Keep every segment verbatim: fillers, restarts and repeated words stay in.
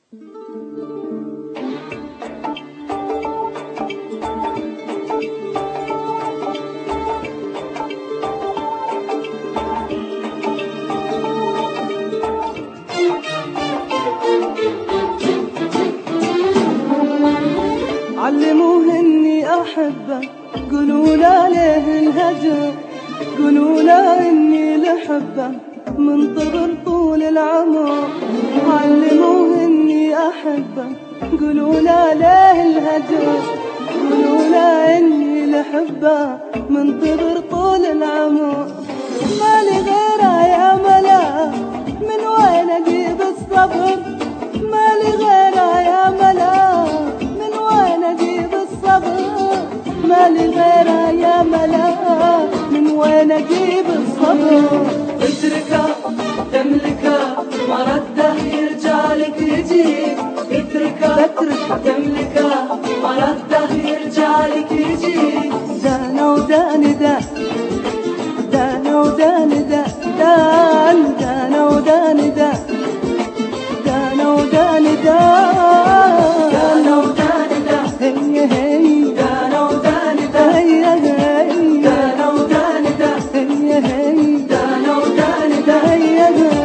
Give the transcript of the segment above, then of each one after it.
علموه اني احبه، قولوا له ليه الهجر، قولوا له اني لحبه منتظر طول العمر. علموه اني احبه، قولوا له ليه الهجر، قولوا له اني لحبه منتظر طول العمر. مالي غيره يا ملا، من وين اجيب الصبر؟ مالي غيره يا ملا، من وين اجيب الصبر؟ مالي غيره يا ملا، من وين اجيب الصبر؟ اتركه تملكه ما رده يرجع لك يجيك، اتركه تملكه ما رده يرجع لك يجيك. دانا ودان دا دانا ودان دا دان دانا ودان دا دانا ودان دا دانا ودان دا هي هي دانا ودان دا هي هي دانا ودان دا هي هي دانا ودان دا هي هي.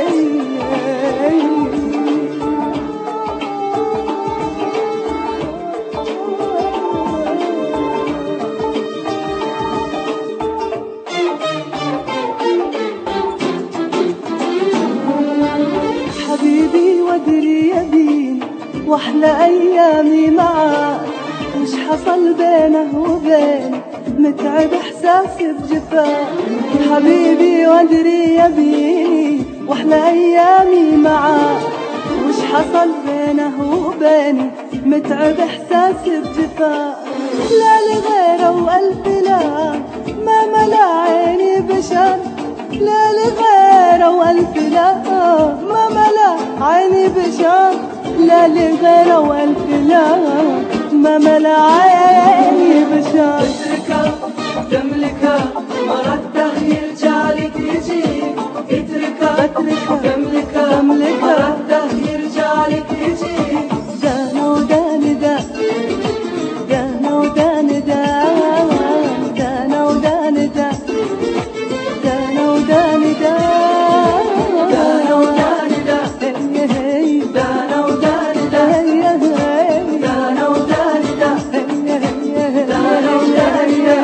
حبيبي وادري يبين واحلى ايامي معاك، وش حصل بينه وبين متعب احساسي بجفاك. حبيبي وادري يبيني واحلى ايامي معاك، وش حصل بينه وبيني متعب احساسي بجفاك. لا لغيره والف لا، ما ملا عيني بشر، لا لغيره والف لا، ما ملا عيني بشر، لا لغيره والف لا، ما ملا عيني بشر. اتركه تملكه ما رده يرجع لك يجيك، اتركه تملكه ما رده يرجع لك يجيك. دانا ودان دا دانا ودان دا دانا ودان دا دانا ودان دا دانا ودان دا هي هي دانا ودان دا هي هي دانا ودان دا هي هي دانا ودان دا.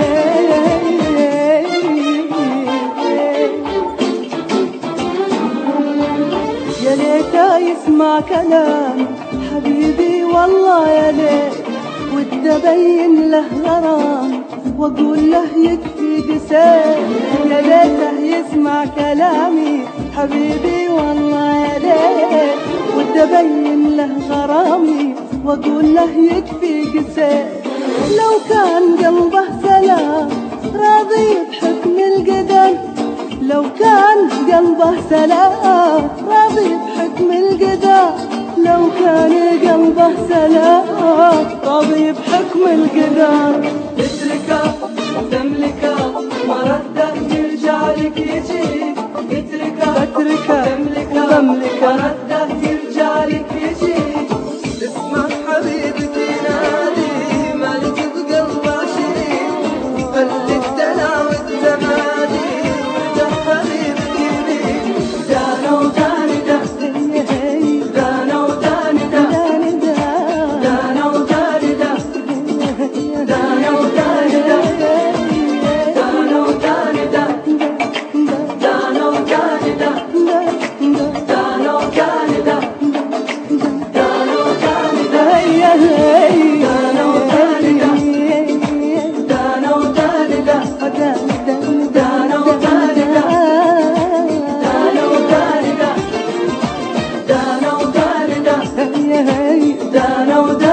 يا ليته يسمع كلام حبيبي والله يا ليت، ودي ابين له غرام واقول له يكفي قسيت. يا ليته يسمع كلامي حبيبي والله يا ليت، ودي ابين له غرامي واقول له يكفي قسيت. لو كان قلبه سلام راضي بحكم القدر، لو كان قلبه سلام راضي بحكم القدر، لو كان قلبه سلام راضي بحكم القدر. اتركه تملكه ما رده يرجع لك يجيك، اتركه تملكه ما رده يرجع لك يجيك. اسمع حبيبك ينادي مالك بقلبه شريك، خلي الدلع والتمادي ورجع حبيبك يبيك. دانا ودان دا دانا ودان دا دانا ودان دا دانا ودان دا دانا ودان دا دانا ودان دا دانا ودان دا دانا ودان دا هي هي دانا ودان دا دانا ودان دا دانا ودان دا دانا ودان دا دانا ودان دا هي هي دانا ودان